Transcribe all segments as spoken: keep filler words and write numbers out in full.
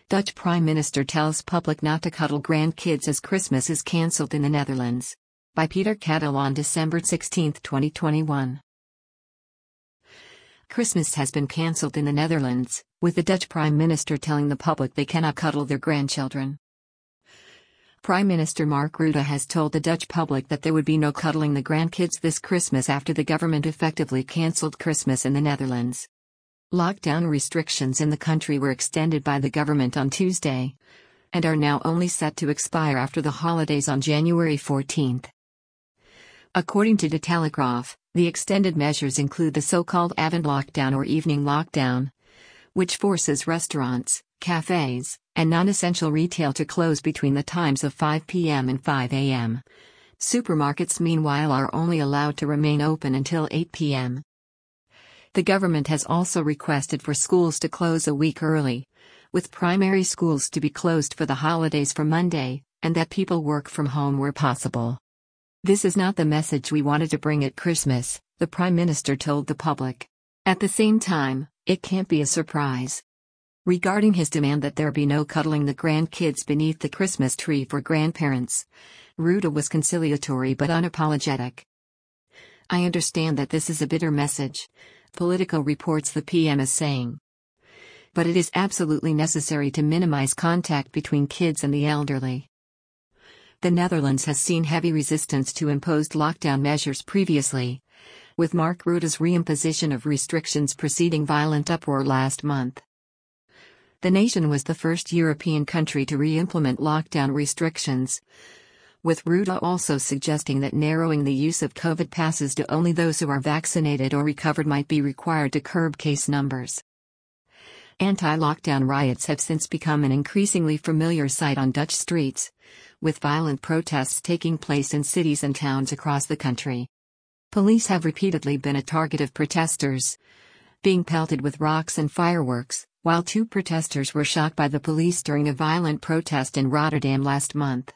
Dutch Prime Minister tells public not to cuddle grandkids as Christmas is cancelled in the Netherlands. By Peter Cadel on December sixteenth, twenty twenty-one. Christmas has been cancelled in the Netherlands, with the Dutch Prime Minister telling the public they cannot cuddle their grandchildren. Prime Minister Mark Rutte has told the Dutch public that there would be no cuddling the grandkids this Christmas after the government effectively cancelled Christmas in the Netherlands. Lockdown restrictions in the country were extended by the government on Tuesday, and are now only set to expire after the holidays on January fourteenth. According to De Telegraaf, the extended measures include the so-called avond lockdown or evening lockdown, which forces restaurants, cafes, and non-essential retail to close between the times of five p m and five a m Supermarkets meanwhile are only allowed to remain open until eight p m The government has also requested for schools to close a week early, with primary schools to be closed for the holidays from Monday, and that people work from home where possible. "This is not the message we wanted to bring at Christmas," the Prime Minister told the public. At the same time, it can't be a surprise. Regarding his demand that there be no cuddling the grandkids beneath the Christmas tree for grandparents, Rutte was conciliatory but unapologetic. "I understand that this is a bitter message," Politico reports the P M is saying. "But it is absolutely necessary to minimize contact between kids and the elderly." The Netherlands has seen heavy resistance to imposed lockdown measures previously, with Mark Rutte's reimposition of restrictions preceding violent uproar last month. The nation was the first European country to re-implement lockdown restrictions, with Rutte also suggesting that narrowing the use of COVID passes to only those who are vaccinated or recovered might be required to curb case numbers. Anti-lockdown riots have since become an increasingly familiar sight on Dutch streets, with violent protests taking place in cities and towns across the country. Police have repeatedly been a target of protesters, being pelted with rocks and fireworks, while two protesters were shot by the police during a violent protest in Rotterdam last month.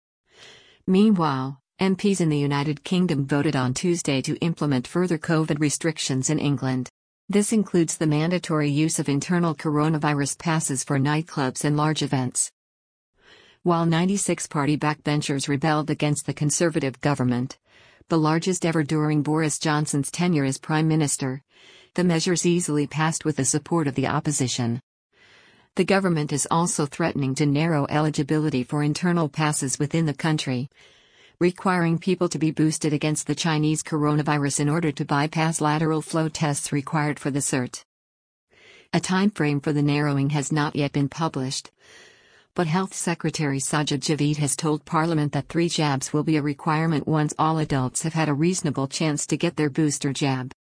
Meanwhile, M Ps in the United Kingdom voted on Tuesday to implement further COVID restrictions in England. This includes the mandatory use of internal coronavirus passes for nightclubs and large events. While ninety-six party backbenchers rebelled against the Conservative government, the largest ever during Boris Johnson's tenure as Prime Minister, the measures easily passed with the support of the opposition. The government is also threatening to narrow eligibility for internal passes within the country, requiring people to be boosted against the Chinese coronavirus in order to bypass lateral flow tests required for the cert. A timeframe for the narrowing has not yet been published, but Health Secretary Sajid Javid has told Parliament that three jabs will be a requirement once all adults have had a reasonable chance to get their booster jab.